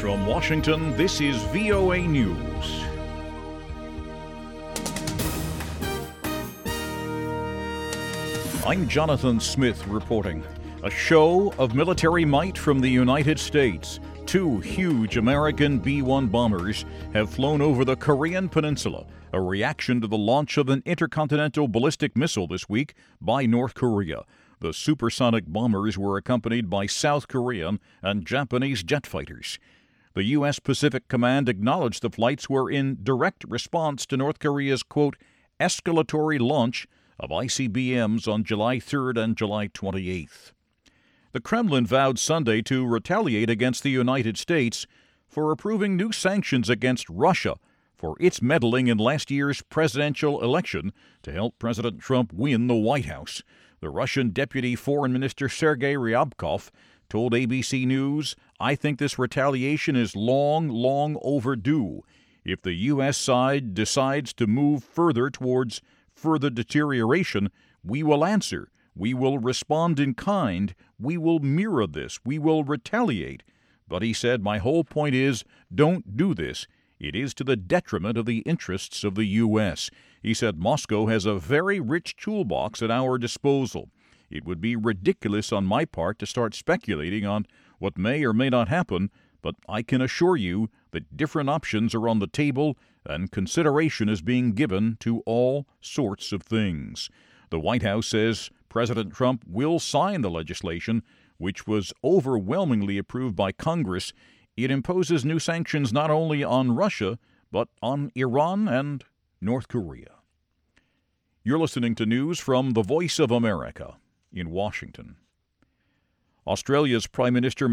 From Washington, this is VOA News. I'm Jonathan Smith reporting. A show of military might from the United States. Two huge American B-1 bombers have flown over the Korean peninsula, a reaction to the launch of an intercontinental ballistic missile this week by North Korea. The supersonic bombers were accompanied by South Korean and Japanese jet fighters. The U.S. Pacific Command acknowledged the flights were in direct response to North Korea's, quote, escalatory launch of ICBMs on July 3rd and July 28th. The Kremlin vowed Sunday to retaliate against the United States for approving new sanctions against Russia for its meddling in last year's presidential election to help President Trump win the White House. The Russian Deputy Foreign Minister Sergei Ryabkov told ABC News, "I think this retaliation is long overdue. If the U.S. side decides to move further towards further deterioration, we will answer. We will respond in kind. We will mirror this. We will retaliate." But he said, "My whole point is, don't do this. It is to the detriment of the interests of the U.S." He said Moscow has a very rich toolbox at our disposal. It would be ridiculous on my part to start speculating on what may or may not happen, but I can assure you that different options are on the table and consideration is being given to all sorts of things. The White House says President Trump will sign the legislation, which was overwhelmingly approved by Congress. It imposes new sanctions not only on Russia, but on Iran and North Korea. You're listening to news from the Voice of America in Washington. Australia's Prime Minister